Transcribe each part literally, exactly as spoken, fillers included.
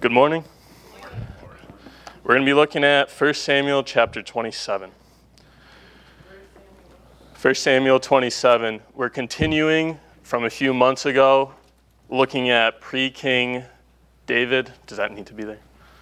Good morning. We're going to be looking at First Samuel chapter twenty-seven. First Samuel twenty-seven. We're continuing from a few months ago, looking at pre-King David. Does that need to be there?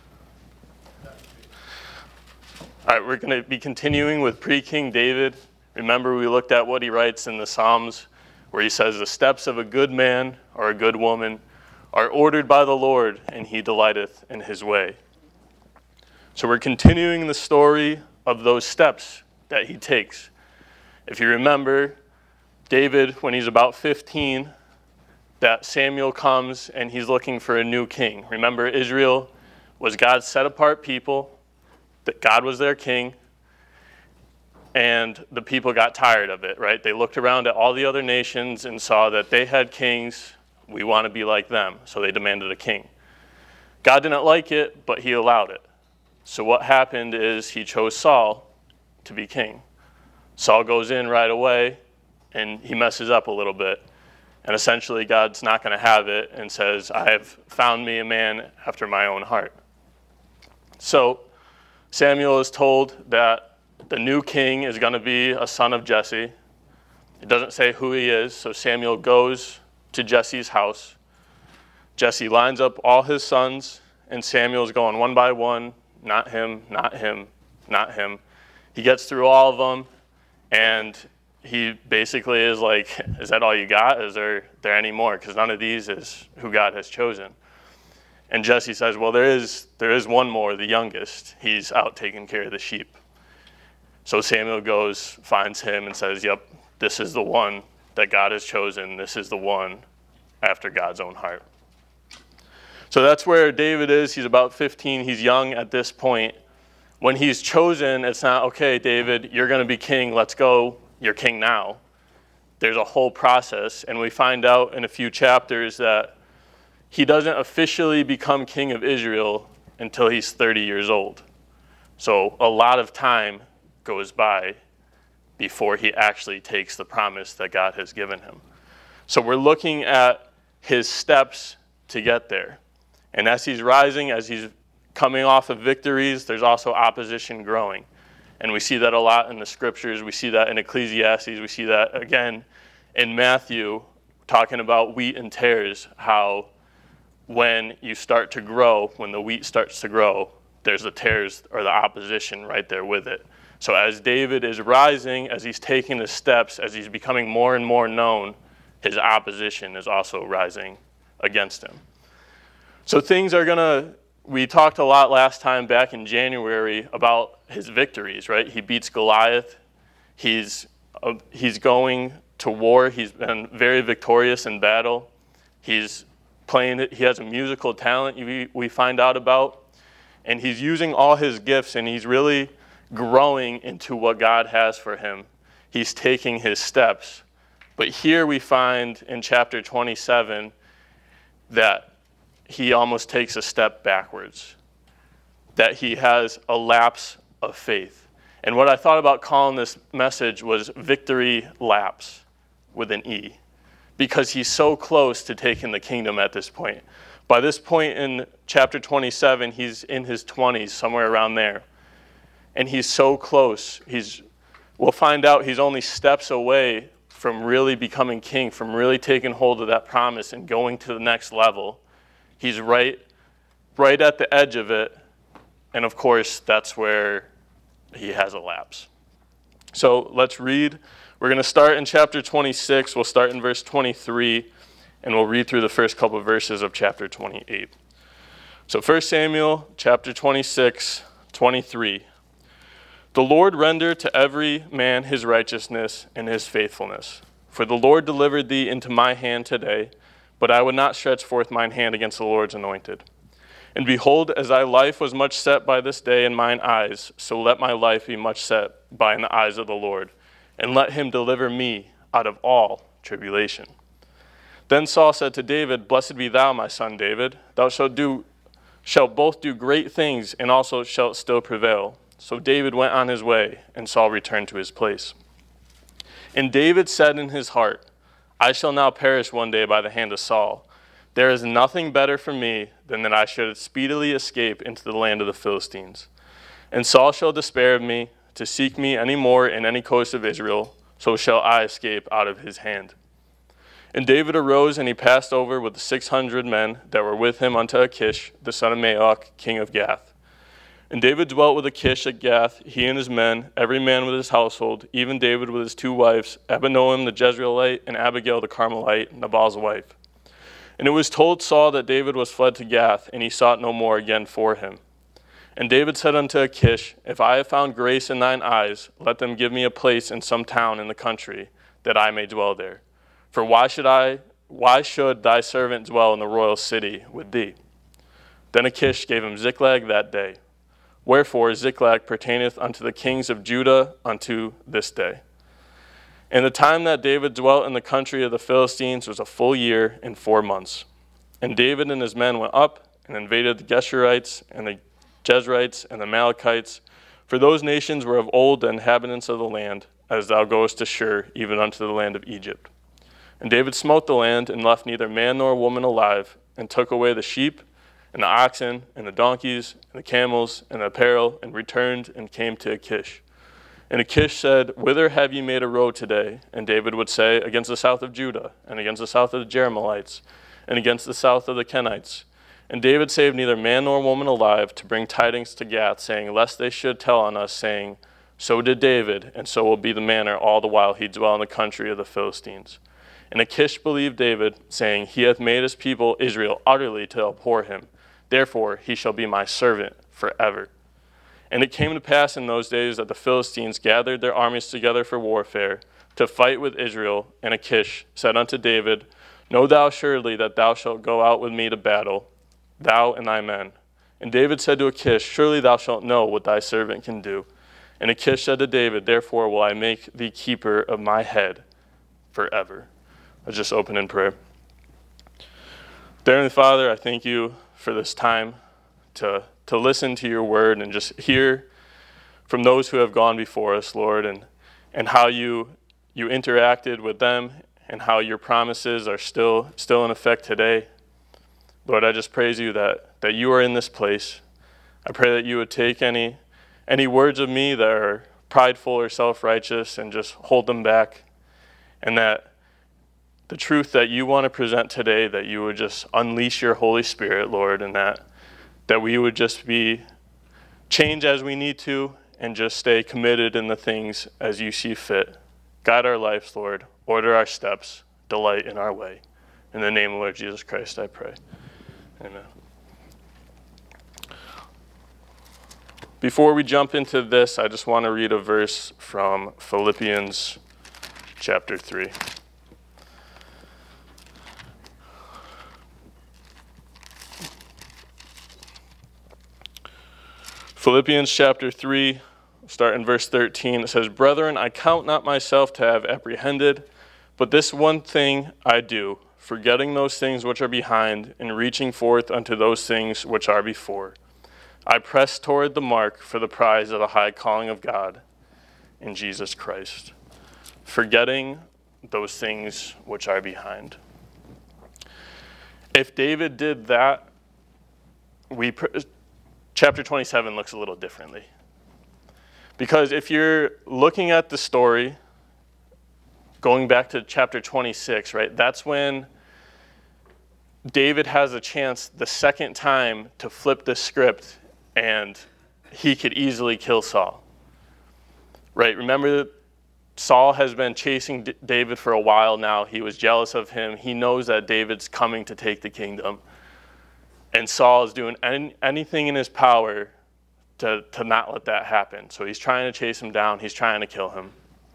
All right, we're going to be continuing with pre-King David. Remember, we looked at what he writes in the Psalms, where he says, "The steps of a good man or a good woman are ordered by the Lord, and he delighteth in his way." So we're continuing the story of those steps that he takes. If you remember, David, when he's about fifteen, that Samuel comes and he's looking for a new king. Remember, Israel was God's set-apart people, that God was their king, and the people got tired of it, right? They looked around at all the other nations and saw that they had kings. We want to be like them, so they demanded a king. God didn't like it, but he allowed it. So what happened is he chose Saul to be king. Saul goes in right away, and he messes up a little bit. And essentially, God's not going to have it and says, "I have found me a man after my own heart." So Samuel is told that the new king is going to be a son of Jesse. It doesn't say who he is, so Samuel goes to Jesse's house. Jesse lines up all his sons, and Samuel's going one by one, not him, not him, not him. He gets through all of them, and he basically is like, "Is that all you got? Is there, there any more? Because none of these is who God has chosen." And Jesse says, "Well, there is, there is one more, the youngest. He's out taking care of the sheep." So Samuel goes, finds him, and says, "Yep, this is the one that God has chosen. This is the one after God's own heart." So that's where David is. He's about fifteen. He's young at this point. When he's chosen, it's not, "Okay, David, you're going to be king. Let's go. You're king now." There's a whole process, and we find out in a few chapters that he doesn't officially become king of Israel until he's thirty years old. So a lot of time goes by before he actually takes the promise that God has given him. So we're looking at his steps to get there. And as he's rising, as he's coming off of victories, there's also opposition growing. And we see that a lot in the scriptures. We see that in Ecclesiastes. We see that again in Matthew, talking about wheat and tares, how when you start to grow, when the wheat starts to grow, there's the tares or the opposition right there with it. So as David is rising, as he's taking the steps, as he's becoming more and more known, his opposition is also rising against him. So things are going to, we talked a lot last time back in January about his victories, right? He beats Goliath. He's, uh, he's going to war. He's been very victorious in battle. He's playing it. He has a musical talent we, we find out about. And he's using all his gifts, and he's really growing into what God has for him. He's taking his steps. But here we find in chapter twenty-seven that he almost takes a step backwards, that he has a lapse of faith. And what I thought about calling this message was Victory Lapse with an E, because he's so close to taking the kingdom at this point. By this point in chapter twenty-seven, he's in his twenties, somewhere around there. And he's so close. He's, we'll find out he's only steps away from really becoming king, from really taking hold of that promise and going to the next level. He's right, right at the edge of it. And of course, that's where he has a lapse. So let's read. We're going to start in chapter twenty-six. We'll start in verse twenty-three, and we'll read through the first couple of verses of chapter twenty-eight. So First Samuel chapter twenty-six, twenty-three. "The Lord render to every man his righteousness and his faithfulness. For the Lord delivered thee into my hand today, but I would not stretch forth mine hand against the Lord's anointed. And behold, as thy life was much set by this day in mine eyes, so let my life be much set by in the eyes of the Lord, and let him deliver me out of all tribulation." Then Saul said to David, "Blessed be thou, my son David. Thou shalt do, shalt both do great things, and also shalt still prevail." So David went on his way, and Saul returned to his place. And David said in his heart, "I shall now perish one day by the hand of Saul, There is nothing better for me than that I should speedily escape into the land of the Philistines. And Saul shall despair of me, to seek me any more in any coast of Israel, so shall I escape out of his hand. And David arose, and he passed over with the six hundred men that were with him unto Achish, the son of Maoch, king of Gath. And David dwelt with Achish at Gath, he and his men, every man with his household, even David with his two wives, Abinoam the Jezreelite, and Abigail the Carmelite, Nabal's wife. And it was told Saul that David was fled to Gath, and he sought no more again for him. And David said unto Achish, If I have found grace in thine eyes, let them give me a place in some town in the country, that I may dwell there. For why should I, why should thy servant dwell in the royal city with thee? Then Achish gave him Ziklag that day. Wherefore Ziklag pertaineth unto the kings of Judah unto this day. And the time that David dwelt in the country of the Philistines was a full year and four months. And David and his men went up and invaded the Geshurites and the Jezrites and the Amalekites, for those nations were of old the inhabitants of the land, as thou goest to Shur, even unto the land of Egypt. And David smote the land, and left neither man nor woman alive, and took away the sheep, and the oxen, and the donkeys, and the camels, and the apparel, and returned, and came to Achish. And Achish said, Whither have ye made a road today? And David would say, Against the south of Judah, and against the south of the Jerahmeelites, and against the south of the Kenites. And David saved neither man nor woman alive, to bring tidings to Gath, saying, Lest they should tell on us, saying, So did David, and so will be the manner all the while he dwell in the country of the Philistines. And Achish believed David, saying, He hath made his people Israel utterly to abhor him. Therefore he shall be my servant forever. And it came to pass in those days that the Philistines gathered their armies together for warfare, to fight with Israel. And Achish said unto David, Know thou surely that thou shalt go out with me to battle, thou and thy men. And David said to Achish, Surely thou shalt know what thy servant can do. And Achish said to David, Therefore will I make thee keeper of my head forever. Let's just open in prayer. Dear Heavenly Father, I thank you for this time to, to listen to your word and just hear from those who have gone before us, Lord, and, and how you you interacted with them and how your promises are still still in effect today. Lord, I just praise you that, that you are in this place. I pray that you would take any any words of me that are prideful or self-righteous and just hold them back. And that the truth that you want to present today, that you would just unleash your Holy Spirit, Lord, and that, that we would just be change as we need to and just stay committed in the things as you see fit. Guide our lives, Lord. Order our steps. Delight in our way. In the name of Lord Jesus Christ, I pray. Amen. Before we jump into this, I just want to read a verse from Philippians chapter three. Philippians chapter three, start in verse thirteen. It says, Brethren, I count not myself to have apprehended, but this one thing I do, forgetting those things which are behind, and reaching forth unto those things which are before. I press toward the mark for the prize of the high calling of God in Jesus Christ. Forgetting those things which are behind. If David did that, we chapter twenty-seven looks a little differently. Because if you're looking at the story, going back to chapter twenty-six, right, that's when David has a chance the second time to flip the script and he could easily kill Saul. Right, remember Saul has been chasing D- David for a while now. He was jealous of him. He knows that David's coming to take the kingdom. And Saul is doing any, anything in his power to, to not let that happen. So he's trying to chase him down. He's trying to kill him.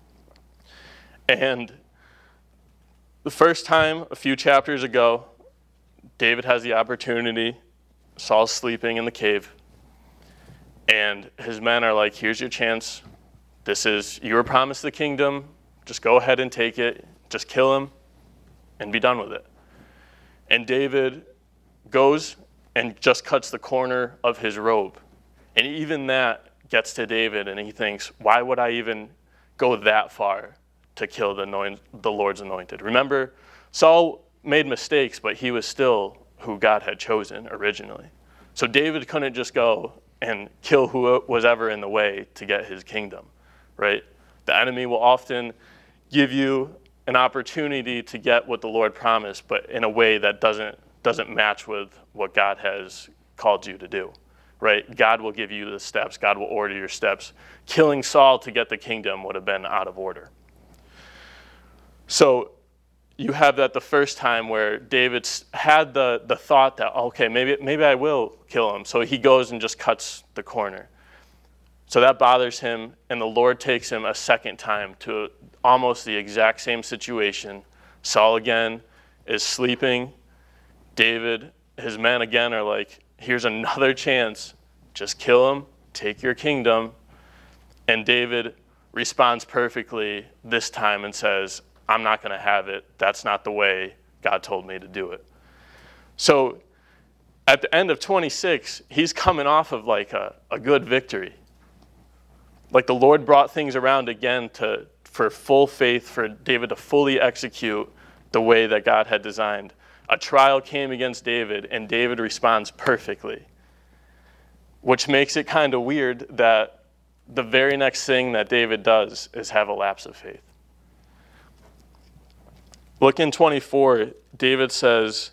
And the first time, a few chapters ago, David has the opportunity. Saul's sleeping in the cave. And his men are like, here's your chance. This is, you were promised the kingdom. Just go ahead and take it. Just kill him and be done with it. And David goes and just cuts the corner of his robe. And even that gets to David, and he thinks, why would I even go that far to kill the, anoint, the Lord's anointed? Remember, Saul made mistakes, but he was still who God had chosen originally. So David couldn't just go and kill who was ever in the way to get his kingdom, right? The enemy will often give you an opportunity to get what the Lord promised, but in a way that doesn't doesn't match with what God has called you to do, right? God will give you the steps. God will order your steps. Killing Saul to get the kingdom would have been out of order. So you have that the first time where David had the, the thought that, okay, maybe maybe I will kill him. So he goes and just cuts the corner. So that bothers him, and the Lord takes him a second time to almost the exact same situation. Saul again is sleeping. David, his men again are like, here's another chance. Just kill him, take your kingdom. And David responds perfectly this time and says, I'm not going to have it. That's not the way God told me to do it. So at the end of twenty-six, he's coming off of like a, a good victory. Like the Lord brought things around again to for full faith, for David to fully execute the way that God had designed. A trial came against David, and David responds perfectly, which makes it kind of weird that the very next thing that David does is have a lapse of faith. Look in twenty-four, David says,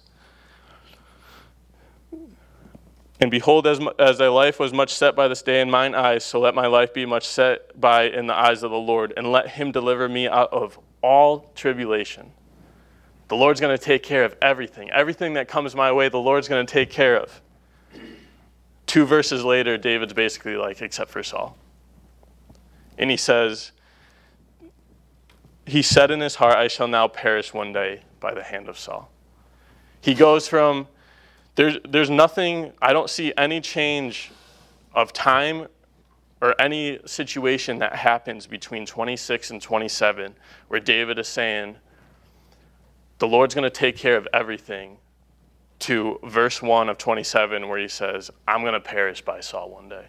and behold, as, as thy life was much set by this day in mine eyes, so let my life be much set by in the eyes of the Lord, and let him deliver me out of all tribulation. The Lord's going to take care of everything. Everything that comes my way, the Lord's going to take care of. Two verses later, David's basically like, except for Saul. And he says, he said in his heart, I shall now perish one day by the hand of Saul. He goes from, there's, there's nothing, I don't see any change of time or any situation that happens between twenty-six and twenty-seven where David is saying, the Lord's going to take care of everything, to verse one of twenty-seven where he says, I'm going to perish by Saul one day.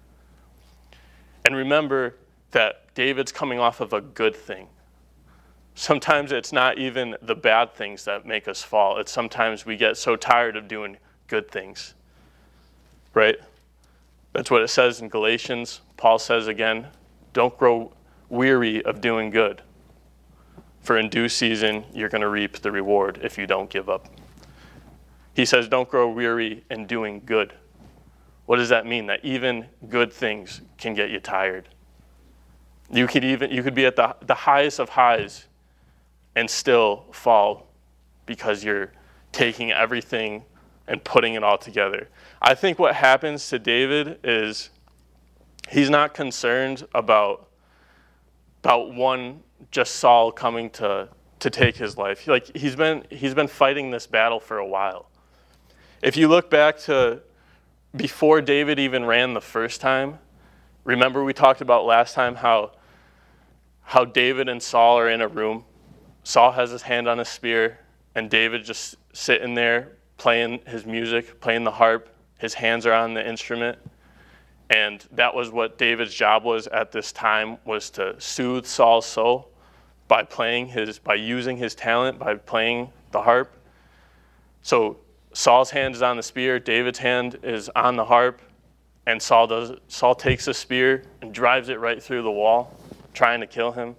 And remember that David's coming off of a good thing. Sometimes it's not even the bad things that make us fall. It's sometimes we get so tired of doing good things, right? That's what it says in Galatians. Paul says again, don't grow weary of doing good. For in due season, you're going to reap the reward if you don't give up. He says, don't grow weary in doing good. What does that mean? That even good things can get you tired. You could even you could be at the, the highest of highs and still fall because you're taking everything and putting it all together. I think what happens to David is he's not concerned about, about one just Saul coming to, to take his life. Like he's been he's been fighting this battle for a while. If you look back to before David even ran the first time, remember we talked about last time how how David and Saul are in a room. Saul has his hand on his spear, and David just sitting there playing his music, playing the harp. His hands are on the instrument. And that was what David's job was at this time, was to soothe Saul's soul by playing his, by using his talent, by playing the harp. So Saul's hand is on the spear, David's hand is on the harp, and Saul does Saul takes the spear and drives it right through the wall, trying to kill him.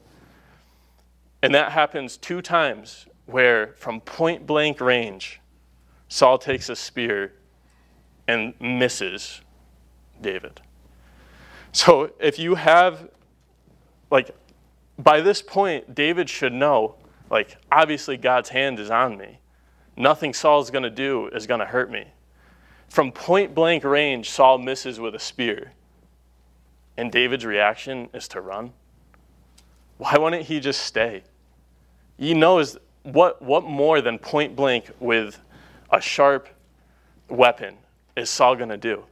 And that happens two times where from point blank range, Saul takes a spear and misses David. So if you have, like, by this point, David should know, like, obviously God's hand is on me. Nothing Saul's going to do is going to hurt me. From point blank range, Saul misses with a spear. And David's reaction is to run. Why wouldn't he just stay? He knows what, what more than point blank with a sharp weapon is Saul going to do?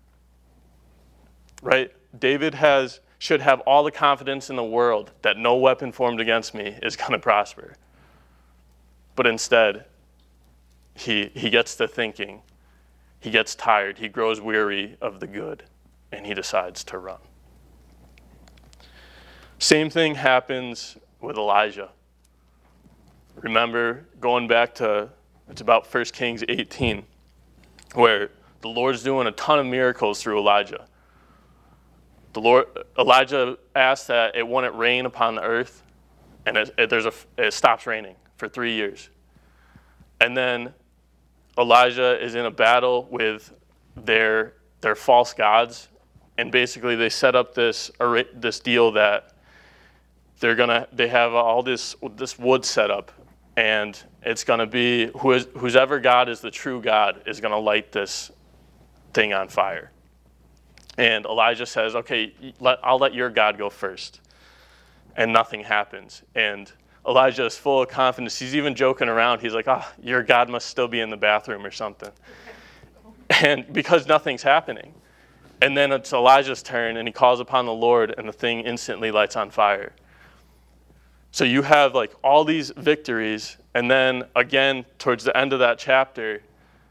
Right? David has should have all the confidence in the world that no weapon formed against me is going to prosper. But instead, he he gets to thinking, he gets tired, he grows weary of the good, and he decides to run. Same thing happens with Elijah. remember going back to, it's about First Kings eighteen, where the Lord's doing a ton of miracles through Elijah. The Lord, Elijah asked that it wouldn't rain upon the earth, and it, it, there's a, it stops raining for three years. And then Elijah is in a battle with their their false gods, and basically they set up this this deal that they're gonna they have all this this wood set up, and it's gonna be who is, whoever God is the true God is gonna light this thing on fire. And Elijah says, okay, let, I'll let your God go first. And nothing happens. And Elijah is full of confidence. He's even joking around. He's like, oh, your God must still be in the bathroom or something. And because nothing's happening. And then it's Elijah's turn, and he calls upon the Lord, and the thing instantly lights on fire. So you have like all these victories, and then again, towards the end of that chapter,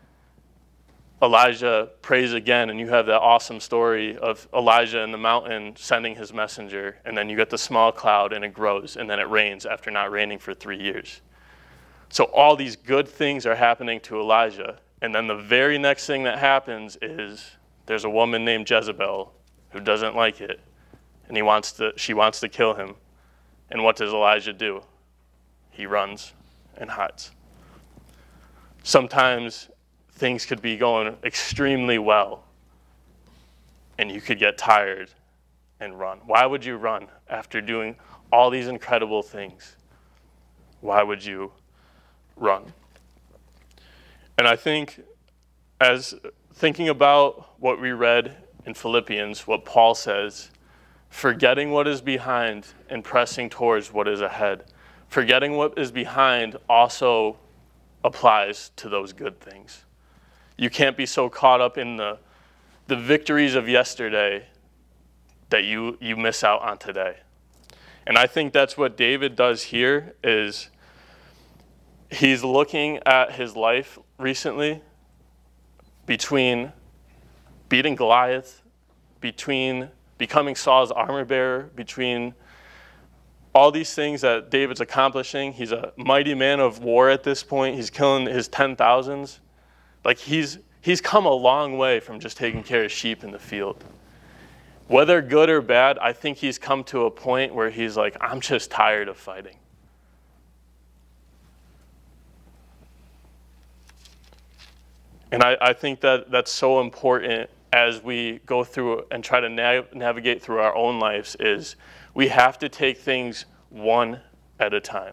Elijah prays again, and you have that awesome story of Elijah in the mountain sending his messenger, and then you get the small cloud, and it grows, and then it rains after not raining for three years. So all these good things are happening to Elijah, and then the very next thing that happens is there's a woman named Jezebel who doesn't like it, and he wants to. She wants to kill him. And what does Elijah do? He runs and hides. Sometimes things could be going extremely well, and you could get tired and run. Why would you run after doing all these incredible things? Why would you run? And I think as thinking about what we read in Philippians, what Paul says, forgetting what is behind and pressing towards what is ahead. Forgetting what is behind also applies to those good things. You can't be so caught up in the the victories of yesterday that you, you miss out on today. And I think that's what David does here is he's looking at his life recently between beating Goliath, between becoming Saul's armor bearer, between all these things that David's accomplishing. He's a mighty man of war at this point. He's killing his ten thousands. Like he's he's come a long way from just taking care of sheep in the field. Whether good or bad, I think he's come to a point where he's like, I'm just tired of fighting. And I, I think that that's so important as we go through and try to nav- navigate through our own lives is we have to take things one at a time.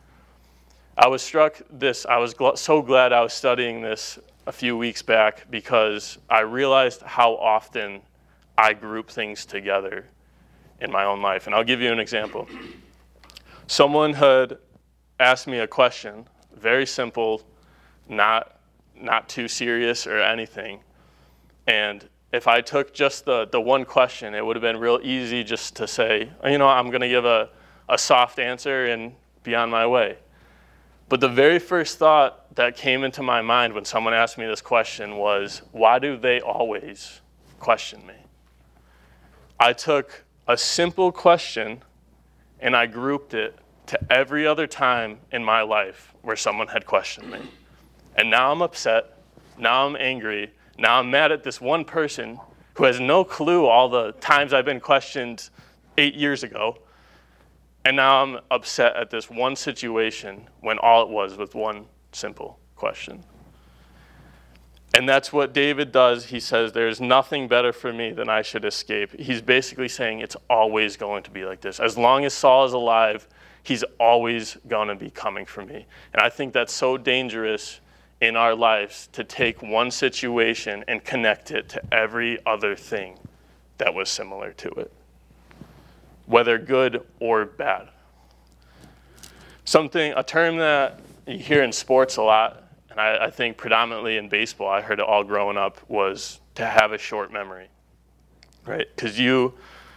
I was struck this, I was gl- so glad I was studying this a few weeks back because I realized how often I group things together in my own life. And I'll give you an example. Someone had asked me a question, very simple, not not too serious or anything. And if I took just the, the one question, it would have been real easy just to say, you know, I'm going to give a, a soft answer and be on my way. But the very first thought that came into my mind when someone asked me this question was, why do they always question me? I took a simple question and I grouped it to every other time in my life where someone had questioned me. And now I'm upset, now I'm angry, now I'm mad at this one person who has no clue all the times I've been questioned eight years ago. And now I'm upset at this one situation when all it was was one simple question. And that's what David does. He says, there's nothing better for me than I should escape. He's basically saying it's always going to be like this. As long as Saul is alive, he's always going to be coming for me. And I think that's so dangerous in our lives to take one situation and connect it to every other thing that was similar to it, whether good or bad. Something, a term that you hear in sports a lot, and I, I think predominantly in baseball, I heard it all growing up, was to have a short memory, right? Because you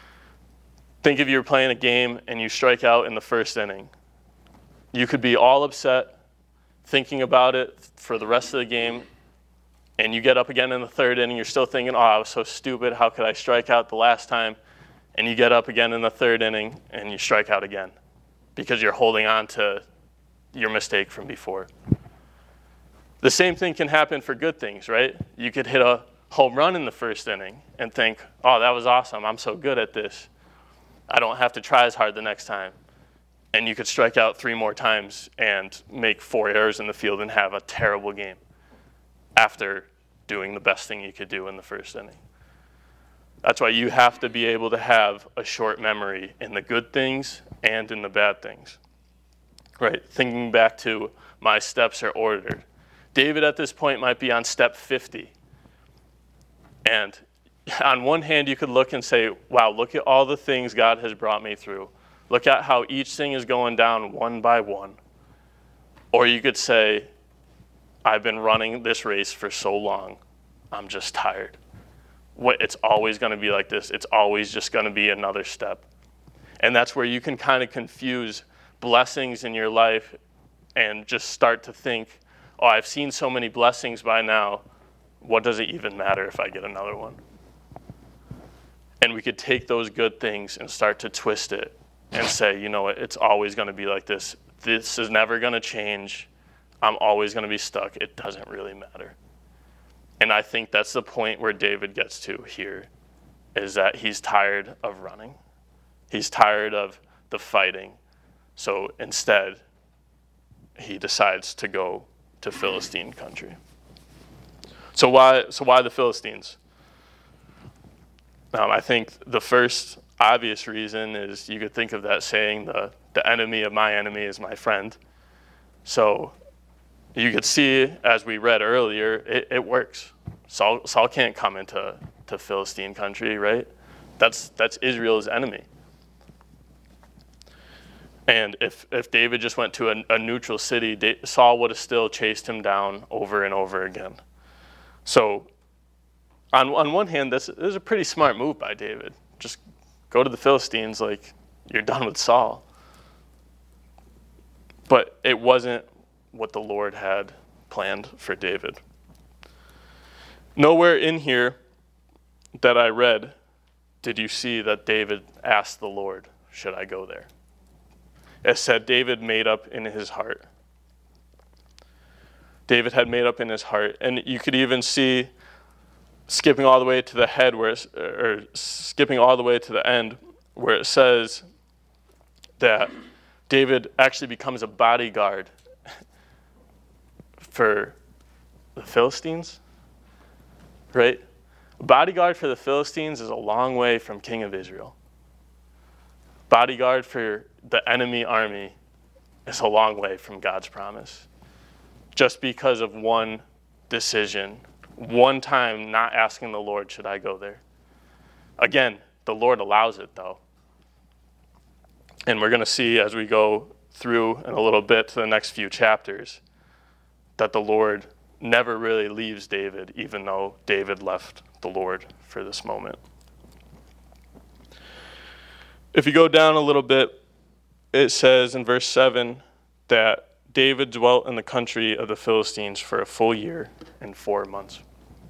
think if you're playing a game and you strike out in the first inning, you could be all upset, thinking about it for the rest of the game, and you get up again in the third inning, you're still thinking, oh, I was so stupid, how could I strike out the last time? And you get up again in the third inning, and you strike out again because you're holding on to your mistake from before. The same thing can happen for good things, right? You could hit a home run in the first inning and think, oh, that was awesome. I'm so good at this. I don't have to try as hard the next time. And you could strike out three more times and make four errors in the field and have a terrible game after doing the best thing you could do in the first inning. That's why you have to be able to have a short memory in the good things and in the bad things. Right? Thinking back to my steps are ordered. David at this point might be on step fifty. And on one hand, you could look and say, wow, look at all the things God has brought me through. Look at how each thing is going down one by one. Or you could say, I've been running this race for so long, I'm just tired. What, it's always going to be like this. It's always just going to be another step. And that's where you can kind of confuse blessings in your life and just start to think, oh, I've seen so many blessings by now. What does it even matter if I get another one? And we could take those good things and start to twist it and say, you know what, it's always going to be like this. This is never going to change. I'm always going to be stuck. It doesn't really matter. And I think that's the point where David gets to here, is that he's tired of running. He's tired of the fighting. So instead, he decides to go to Philistine country. So why, so why the Philistines? Um, I think the first obvious reason is you could think of that saying, the, the enemy of my enemy is my friend. So you could see, as we read earlier, it, it works. Saul, Saul can't come into to Philistine country, right? That's that's Israel's enemy. And if, if David just went to a, a neutral city, Da- Saul would have still chased him down over and over again. So on on one hand, this, this is a pretty smart move by David. Just go to the Philistines, like you're done with Saul. But it wasn't what the Lord had planned for David. Nowhere in here that I read did you see that David asked the Lord, should I go there? It said David made up in his heart. David had made up in his heart. And you could even see, skipping all the way to the head, where it's, or skipping all the way to the end, where it says that David actually becomes a bodyguard for the Philistines, right? A bodyguard for the Philistines is a long way from king of Israel. Bodyguard for the enemy army is a long way from God's promise. Just because of one decision, one time not asking the Lord, should I go there? Again, the Lord allows it though. And we're going to see as we go through in a little bit to the next few chapters that the Lord never really leaves David, even though David left the Lord for this moment. If you go down a little bit, it says in verse seven that David dwelt in the country of the Philistines for a full year and four months.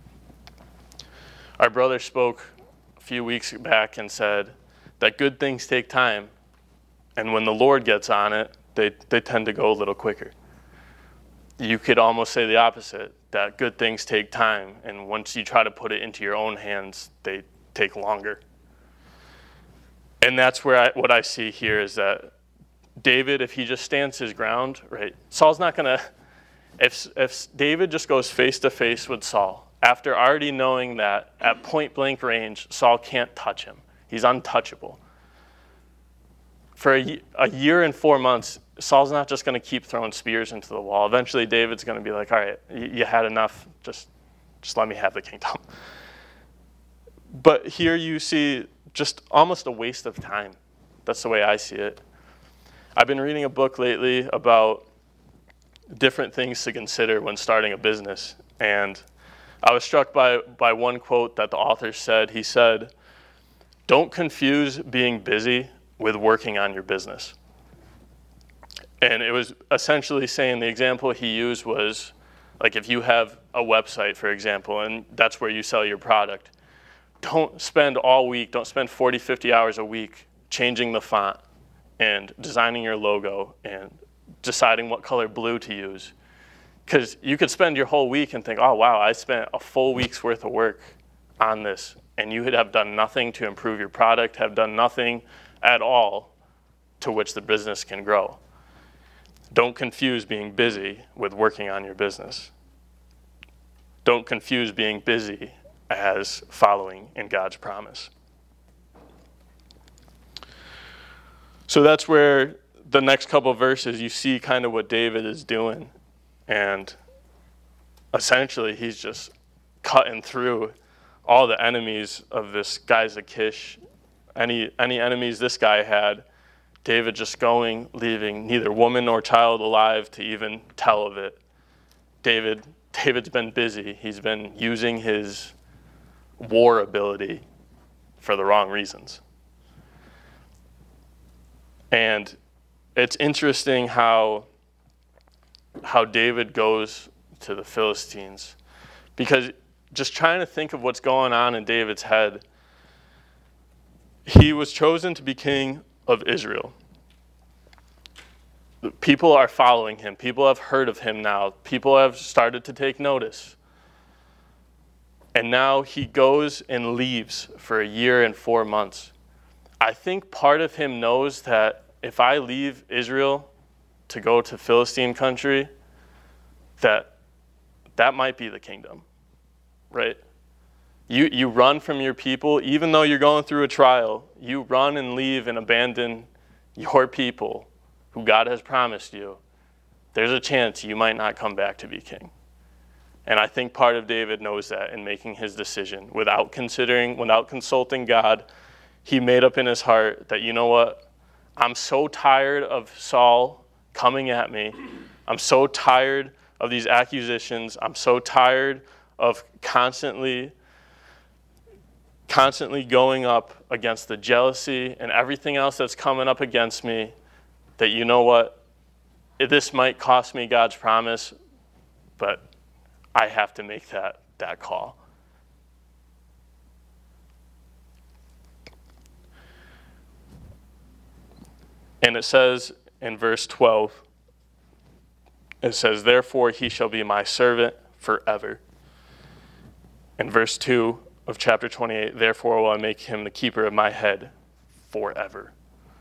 Our brother spoke a few weeks back and said that good things take time, and when the Lord gets on it, they, they tend to go a little quicker. You could almost say the opposite, that good things take time, and once you try to put it into your own hands, they take longer. And that's where I, what I see here is that David, if he just stands his ground, right, Saul's not going to, if if David just goes face to face with Saul, after already knowing that at point blank range, Saul can't touch him. He's untouchable. For a, a year and four months, Saul's not just going to keep throwing spears into the wall. Eventually, David's going to be like, all right, you, you had enough. Just, just let me have the kingdom. But here you see just almost a waste of time. That's the way I see it. I've been reading a book lately about different things to consider when starting a business. And I was struck by, by one quote that the author said. He said, don't confuse being busy with working on your business. And it was essentially saying, the example he used was, like if you have a website, for example, and that's where you sell your product, don't spend all week, don't spend forty, fifty hours a week changing the font and designing your logo and deciding what color blue to use. Because you could spend your whole week and think, oh, wow, I spent a full week's worth of work on this, and you would have done nothing to improve your product, have done nothing at all to which the business can grow. Don't confuse being busy with working on your business. Don't confuse being busy as following in God's promise. So that's where the next couple of verses, you see kind of what David is doing. And essentially, he's just cutting through all the enemies of this guy Achish. Any, any enemies this guy had, David just going, leaving neither woman nor child alive to even tell of it. David, David's been busy. He's been using his war ability for the wrong reasons. And it's interesting how how David goes to the Philistines, because just trying to think of what's going on in David's head, he was chosen to be king of Israel. People are following him. People have heard of him now. People have started to take notice. And now he goes and leaves for a year and four months. I think part of him knows that if I leave Israel to go to Philistine country, that that might be the kingdom, right? You you run from your people, even though you're going through a trial, you run and leave and abandon your people who God has promised you. There's a chance you might not come back to be king. And I think part of David knows that in making his decision. Without considering, without consulting God, he made up in his heart that, you know what? I'm so tired of Saul coming at me. I'm so tired of these accusations. I'm so tired of constantly, constantly going up against the jealousy and everything else that's coming up against me, that, you know what? This might cost me God's promise, but I have to make that, that call. And it says in verse twelve, it says, therefore he shall be my servant forever. In verse two of chapter twenty-eight, therefore will I make him the keeper of my head forever.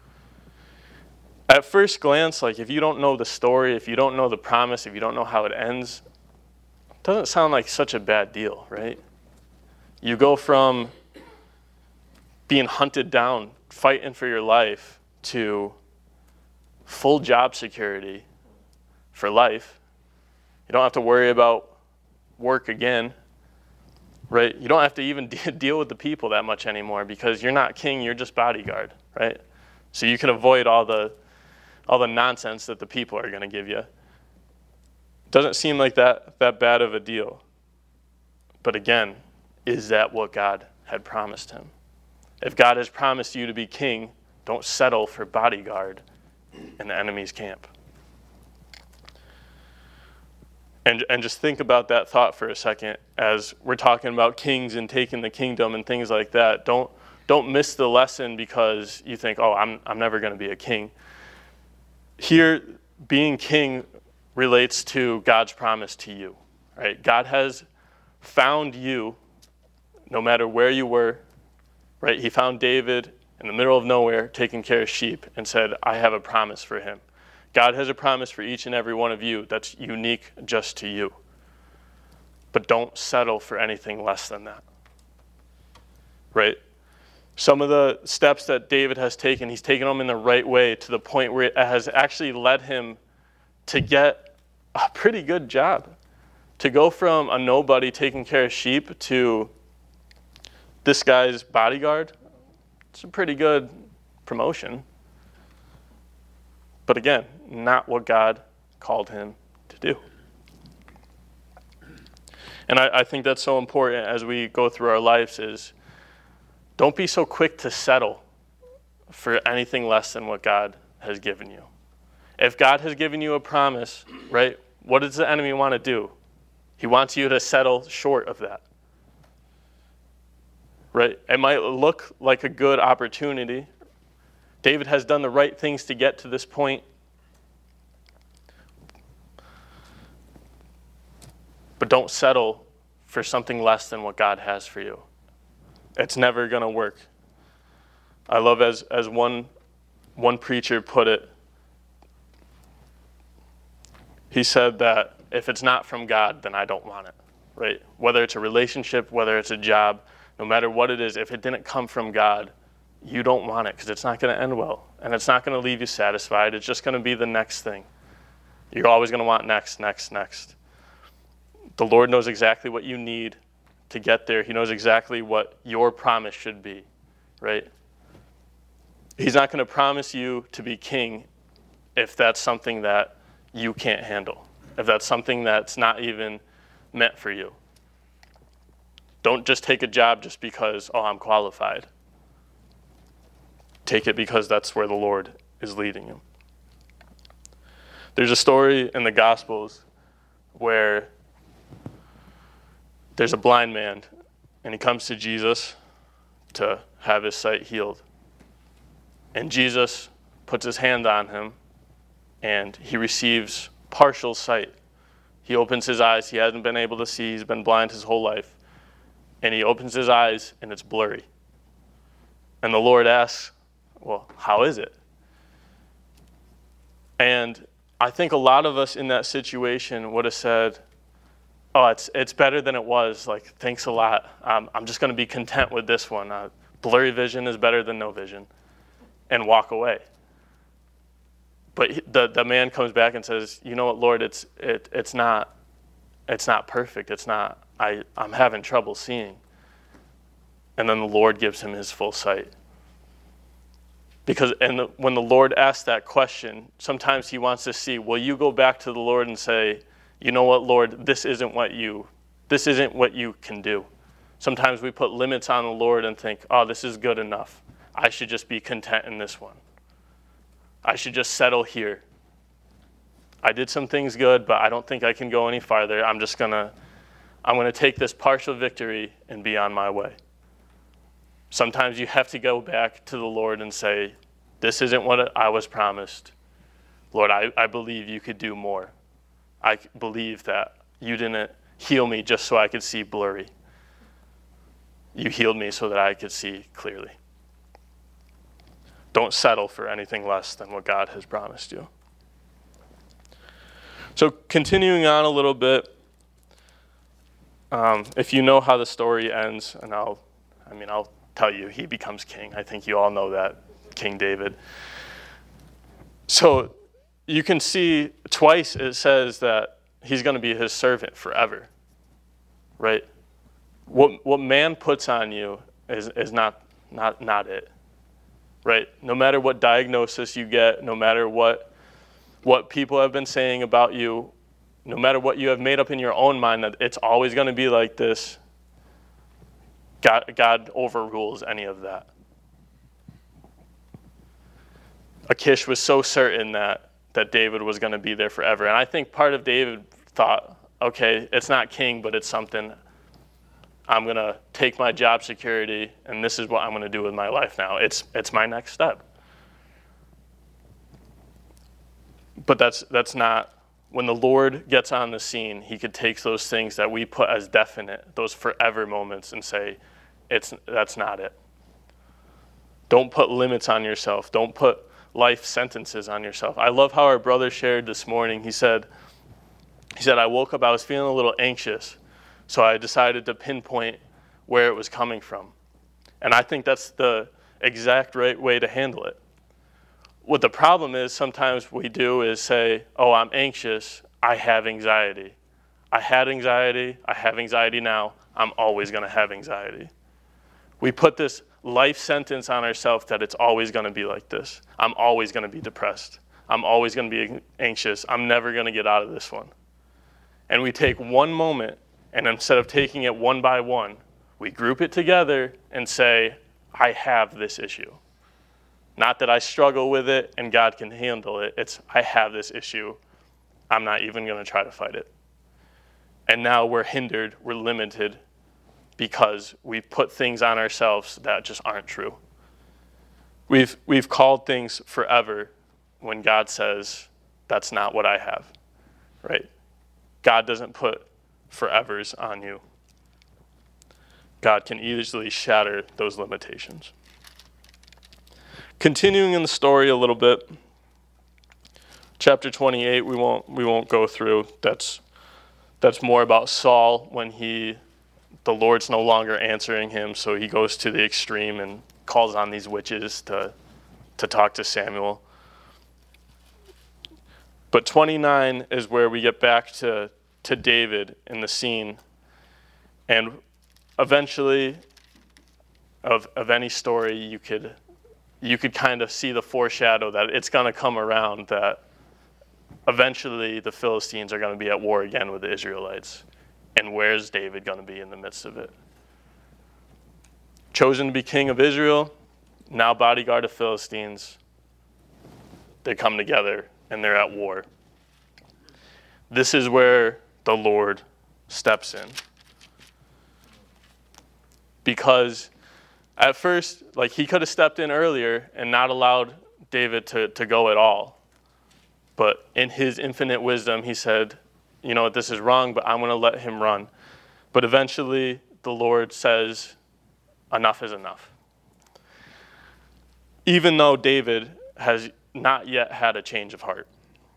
At first glance, like if you don't know the story, if you don't know the promise, if you don't know how it ends, it doesn't sound like such a bad deal, right? You go from being hunted down, fighting for your life, to full job security for life. You don't have to worry about work again, right? You don't have to even de- deal with the people that much anymore because you're not king, you're just bodyguard, right? So you can avoid all the all the nonsense that the people are going to give you. Doesn't seem like that, that bad of a deal. But again, is that what God had promised him? If God has promised you to be king, don't settle for bodyguard in the enemy's camp. And, and just think about that thought for a second as we're talking about kings and taking the kingdom and things like that. Don't don't miss the lesson because you think, oh, I'm I'm never going to be a king. Here, being king relates to God's promise to you, right? God has found you no matter where you were, right? He found David in the middle of nowhere taking care of sheep and said, I have a promise for him. God has a promise for each and every one of you that's unique just to you. But don't settle for anything less than that, right? Some of the steps that David has taken, he's taken them in the right way to the point where it has actually led him to get a pretty good job. To go from a nobody taking care of sheep to this guy's bodyguard, it's a pretty good promotion. But again, not what God called him to do. And I, I think that's so important as we go through our lives is don't be so quick to settle for anything less than what God has given you. If God has given you a promise, right, what does the enemy want to do? He wants you to settle short of that. Right? It might look like a good opportunity. David has done the right things to get to this point. But don't settle for something less than what God has for you. It's never going to work. I love as as one one preacher put it. He said that if it's not from God, then I don't want it, right? Whether it's a relationship, whether it's a job, no matter what it is, if it didn't come from God, you don't want it because it's not going to end well. And it's not going to leave you satisfied. It's just going to be the next thing. You're always going to want next, next, next. The Lord knows exactly what you need to get there. He knows exactly what your promise should be, right? He's not going to promise you to be king if that's something that you can't handle, if that's something that's not even meant for you. Don't just take a job just because, oh, I'm qualified. Take it because that's where the Lord is leading you. There's a story in the Gospels where there's a blind man, and he comes to Jesus to have his sight healed. And Jesus puts his hand on him, and he receives partial sight. He opens his eyes. He hasn't been able to see. He's been blind his whole life. And he opens his eyes, and it's blurry. And the Lord asks, well, how is it? And I think a lot of us in that situation would have said, oh, it's it's better than it was. Like, thanks a lot. Um, I'm just going to be content with this one. Uh, blurry vision is better than no vision. And walk away. But he, the the man comes back and says, you know what, Lord, it's it it's not it's not perfect. It's not. I I'm having trouble seeing. And then the Lord gives him his full sight. Because and the, when the Lord asks that question, sometimes he wants to see, will you go back to the Lord and say, you know what, Lord, this isn't what you this isn't what you can do. Sometimes we put limits on the Lord and think, oh, this is good enough. I should just be content in this one. I should just settle here. I did some things good, but I don't think I can go any farther. I'm just gonna, I'm gonna take this partial victory and be on my way. Sometimes you have to go back to the Lord and say, this isn't what I was promised. Lord, I, I believe you could do more. I believe that you didn't heal me just so I could see blurry. You healed me so that I could see clearly. Don't settle for anything less than what God has promised you. So continuing on a little bit, um, if you know how the story ends, and I'll, I mean, I'll tell you, he becomes king. I think you all know that, King David. So you can see twice it says that he's going to be his servant forever, right? What what man puts on you is is not not not it. Right? No matter what diagnosis you get, no matter what what people have been saying about you, no matter what you have made up in your own mind that it's always going to be like this, God, God overrules any of that. Achish was so certain that, that David was going to be there forever. And I think part of David thought, okay, it's not king, but it's something. I'm going to take my job security, and this is what I'm going to do with my life now. It's it's my next step. But that's that's not, when the Lord gets on the scene, he could take those things that we put as definite, those forever moments, and say, it's that's not it. Don't put limits on yourself. Don't put life sentences on yourself. I love how our brother shared this morning. He said, he said, I woke up, I was feeling a little anxious. So I decided to pinpoint where it was coming from. And I think that's the exact right way to handle it. What the problem is, sometimes we do is say, oh, I'm anxious, I have anxiety. I had anxiety, I have anxiety now, I'm always going to have anxiety. We put this life sentence on ourselves that it's always going to be like this. I'm always going to be depressed. I'm always going to be anxious. I'm never going to get out of this one. And we take one moment, and instead of taking it one by one, we group it together and say, I have this issue. Not that I struggle with it and God can handle it. It's, I have this issue. I'm not even going to try to fight it. And now we're hindered, we're limited, because we've put things on ourselves that just aren't true. We've, we've called things forever when God says, that's not what I have, right? God doesn't put forevers on you. God can easily shatter those limitations. Continuing in the story a little bit, chapter twenty-eight, we won't we won't go through. That's that's more about Saul when he the Lord's no longer answering him, so he goes to the extreme and calls on these witches to to talk to Samuel. But twenty-nine is where we get back to, to David in the scene. And eventually, of of any story, you could you could kind of see the foreshadow that it's going to come around, that eventually the Philistines are going to be at war again with the Israelites. And where's David going to be in the midst of it? Chosen to be king of Israel, now bodyguard of Philistines. They come together and they're at war. This is where the Lord steps in. Because at first, like, he could have stepped in earlier and not allowed David to, to go at all. But in his infinite wisdom, he said, you know what, this is wrong, but I'm going to let him run. But eventually, the Lord says, enough is enough. Even though David has not yet had a change of heart.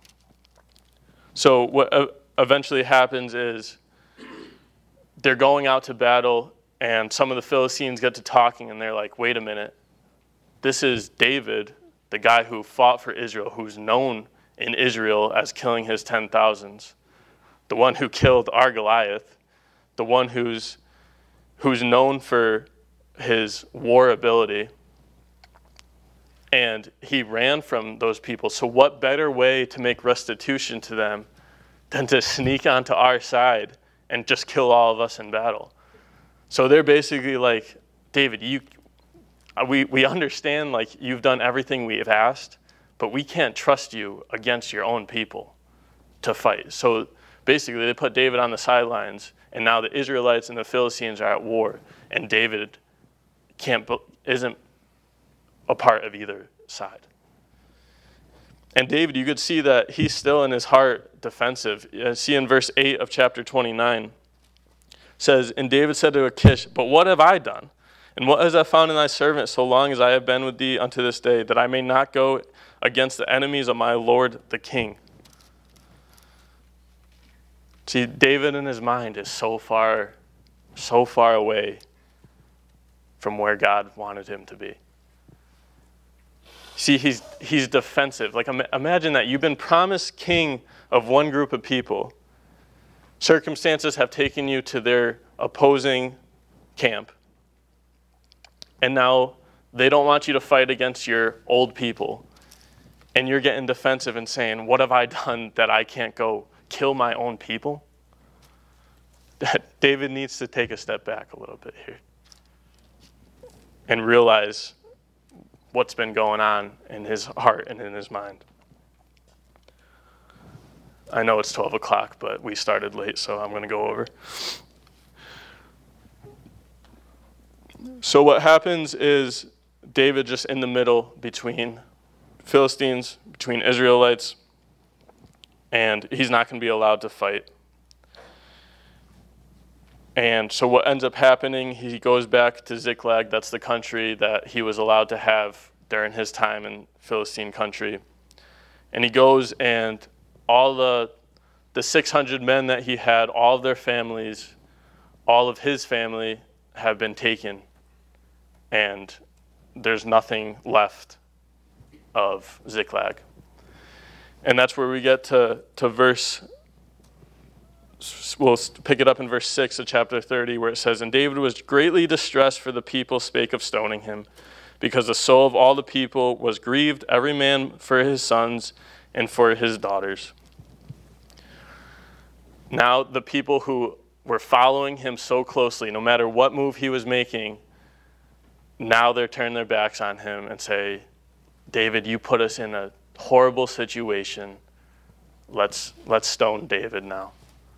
So what eventually happens is they're going out to battle, and some of the Philistines get to talking, and they're like, wait a minute, this is David, the guy who fought for Israel, who's known in Israel as killing his ten thousands, the one who killed our Goliath, the one who's who's known for his war ability, and he ran from those people. So what better way to make restitution to them than to sneak onto our side and just kill all of us in battle? So they're basically like, David, you, we, we understand, like, you've done everything we have asked, but we can't trust you against your own people to fight. So basically they put David on the sidelines, and now the Israelites and the Philistines are at war, and David can't isn't a part of either side. And David, you could see that he's still in his heart defensive. You see in verse eight of chapter twenty-nine, says, and David said to Achish, but what have I done? And what has I found in thy servant so long as I have been with thee unto this day, that I may not go against the enemies of my Lord the king? See, David in his mind is so far, so far away from where God wanted him to be. See, he's he's defensive. Like, imagine that. You've been promised king of one group of people. Circumstances have taken you to their opposing camp. And now they don't want you to fight against your old people. And you're getting defensive and saying, what have I done that I can't go kill my own people? That David needs to take a step back a little bit here and realize what's been going on in his heart and in his mind. I know it's twelve o'clock, but we started late, so I'm going to go over. So what happens is David just in the middle between Philistines, between Israelites, and he's not going to be allowed to fight. And so what ends up happening, he goes back to Ziklag. That's the country that he was allowed to have during his time in Philistine country. And he goes, and all the the six hundred men that he had, all of their families, all of his family have been taken. And there's nothing left of Ziklag. And that's where we get to, to verse, we'll pick it up in verse six of chapter thirty, where it says, and David was greatly distressed, for the people spake of stoning him, because the soul of all the people was grieved, every man for his sons and for his daughters. Now the people who were following him so closely, no matter what move he was making, now they're turning their backs on him and say, David, you put us in a horrible situation. Let's let's stone David now.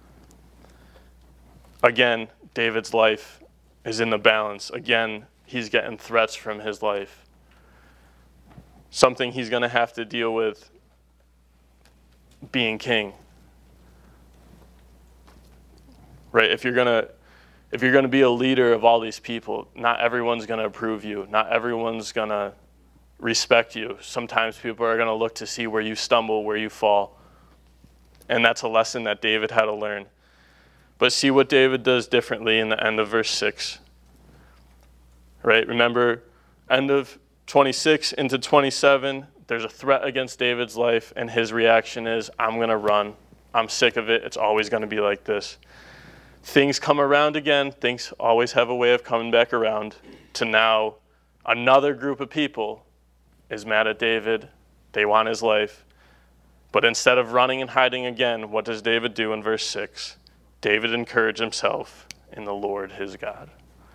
Again, David's life is in the balance. Again, he's getting threats from his life. Something he's going to have to deal with being king. right? If you're gonna if you're gonna be a leader of all these people, not everyone's gonna approve you. Not everyone's gonna respect you. Sometimes people are gonna look to see where you stumble, where you fall. And that's a lesson that David had to learn. But see what David does differently in the end of verse six. Right? Remember, end of twenty-six into twenty-seven, there's a threat against David's life, and his reaction is, I'm going to run. I'm sick of it. It's always going to be like this. Things come around again. Things always have a way of coming back around to now another group of people is mad at David. They want his life. But instead of running and hiding again, what does David do in verse six? David encouraged himself in the Lord his God.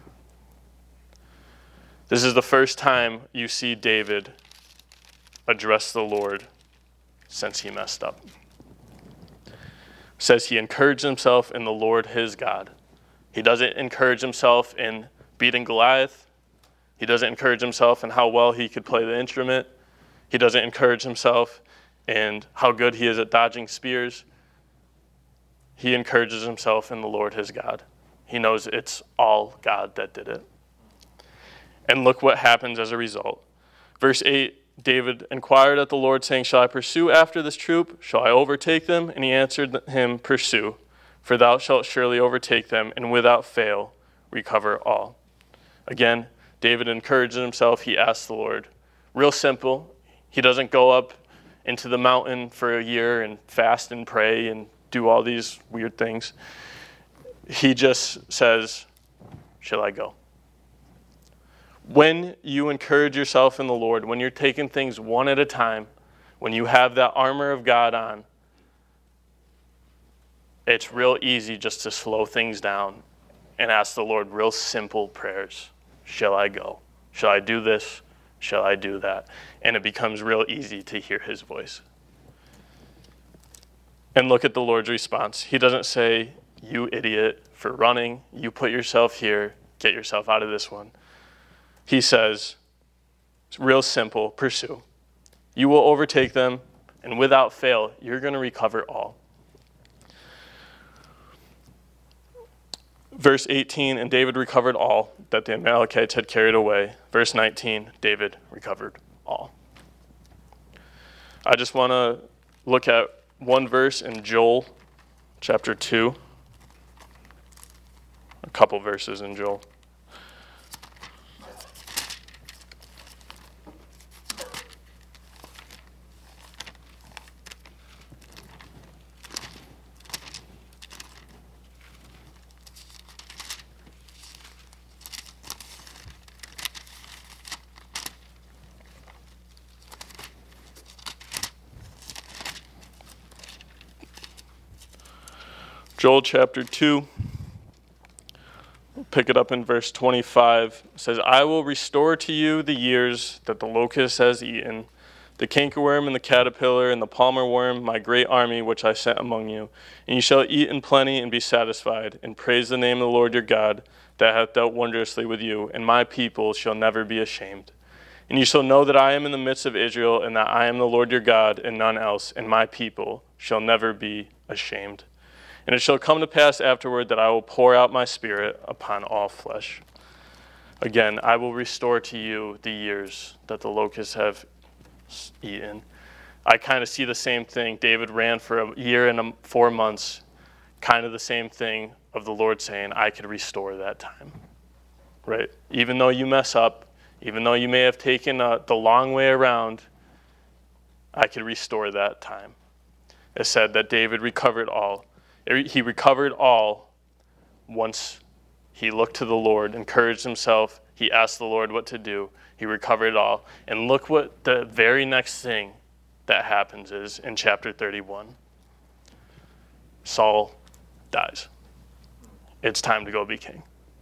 This is the first time you see David address the Lord since he messed up. It says he encouraged himself in the Lord his God. He doesn't encourage himself in beating Goliath. He doesn't encourage himself in how well he could play the instrument. He doesn't encourage himself in how good he is at dodging spears. He encourages himself in the Lord his God. He knows it's all God that did it. And look what happens as a result. Verse eight, David inquired at the Lord, saying, shall I pursue after this troop? Shall I overtake them? And he answered him, pursue, for thou shalt surely overtake them, and without fail recover all. Again, David encourages himself. He asks the Lord. Real simple. He doesn't go up into the mountain for a year and fast and pray and do all these weird things. He just says, shall I go? When you encourage yourself in the Lord, when you're taking things one at a time, when you have that armor of God on, it's real easy just to slow things down and ask the Lord real simple prayers. Shall I go? Shall I do this? Shall I do that? And it becomes real easy to hear his voice. And look at the Lord's response. He doesn't say, you idiot, for running. You put yourself here. Get yourself out of this one. He says, it's real simple, pursue. You will overtake them, and without fail, you're going to recover all. Verse eighteen, and David recovered all that the Amalekites had carried away. Verse nineteen, David recovered all. I just want to look at one verse in Joel chapter two. A couple verses in Joel. Joel chapter two, we'll pick it up in verse twenty-five. It says, I will restore to you the years that the locust has eaten, the cankerworm and the caterpillar and the palmer worm, my great army which I sent among you. And you shall eat in plenty and be satisfied, and praise the name of the Lord your God, that hath dealt wondrously with you, and my people shall never be ashamed. And you shall know that I am in the midst of Israel, and that I am the Lord your God, and none else, and my people shall never be ashamed. And it shall come to pass afterward that I will pour out my spirit upon all flesh. Again, I will restore to you the years that the locusts have eaten. I kind of see the same thing. David ran for a year and four months. Kind of the same thing of the Lord saying, I could restore that time. Right? Even though you mess up, even though you may have taken uh, the long way around, I could restore that time. It said that David recovered all. He recovered all once he looked to the Lord, encouraged himself. He asked the Lord what to do. He recovered it all. And look what the very next thing that happens is in chapter thirty-one. Saul dies. It's time to go be king.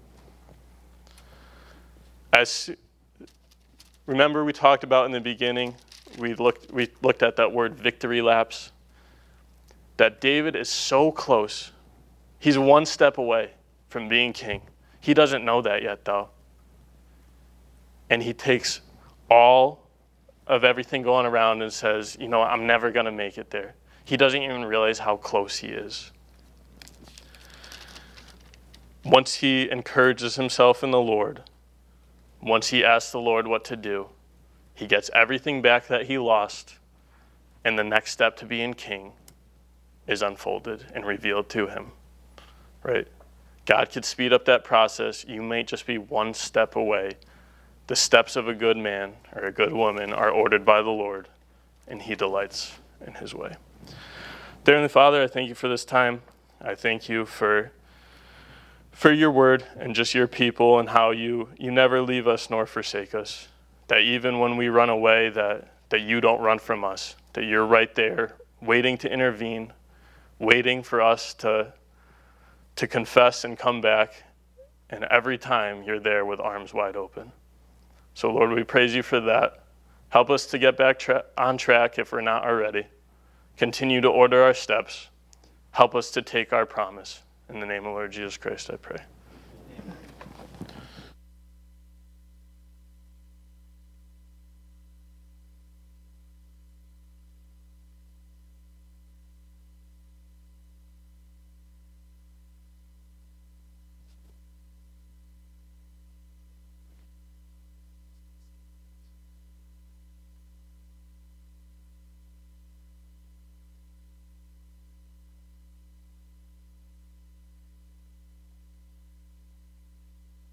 As remember we talked about in the beginning, we looked we looked at that word victory laps. That David is so close. He's one step away from being king. He doesn't know that yet, though. And he takes all of everything going around and says, you know, I'm never going to make it there. He doesn't even realize how close he is. once he encourages himself in the Lord, once he asks the Lord what to do, he gets everything back that he lost, and the next step to being king is unfolded and revealed to him, right? God could speed up that process. You may just be one step away. The steps of a good man or a good woman are ordered by the Lord, and he delights in his way. Dear Heavenly Father, I thank you for this time. I thank you for for your word and just your people and how you, you never leave us nor forsake us. That even when we run away, that, that you don't run from us. That you're right there waiting to intervene, waiting for us to, to confess and come back. And every time you're there with arms wide open. So Lord, we praise you for that. Help us to get back tra- on track if we're not already. Continue to order our steps. Help us to take our promise. In the name of Lord Jesus Christ, I pray.